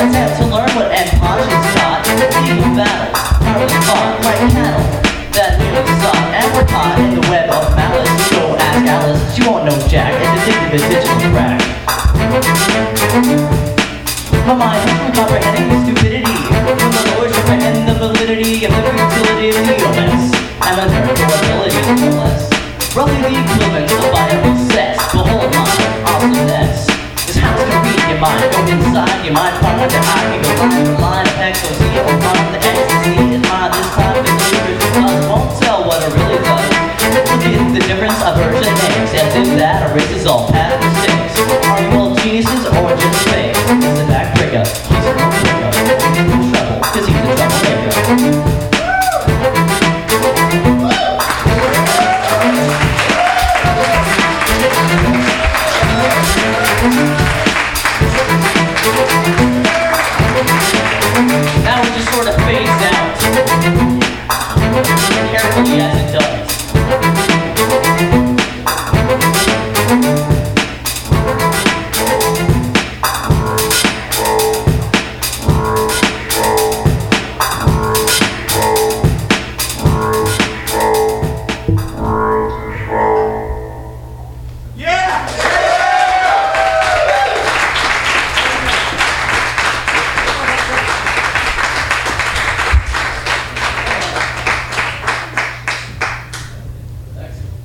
attempt to learn what N. Ponch is taught. Legal battle, powerless fought, like cattle that newly sought and were caught in the web of malice. So ask Alice, she won't know Jack, and addicted to digital crack. My mind has been comprehending the stupidity from the lordship and the validity of the futility of the illness and the terrible ability of the less. Roughly the equivalent of viable sex. Behold my awesomeness. This house can read your mind. Go inside your mind, find your eye. You go line to line, X, O, C, O, find the ecstasy is mine. This time the secret us won't tell what it really does. Look at the difference of verbs and names, as if that erases all past mistakes. Are you all geniuses or just fake? It's a back breakup. He's a real breakup.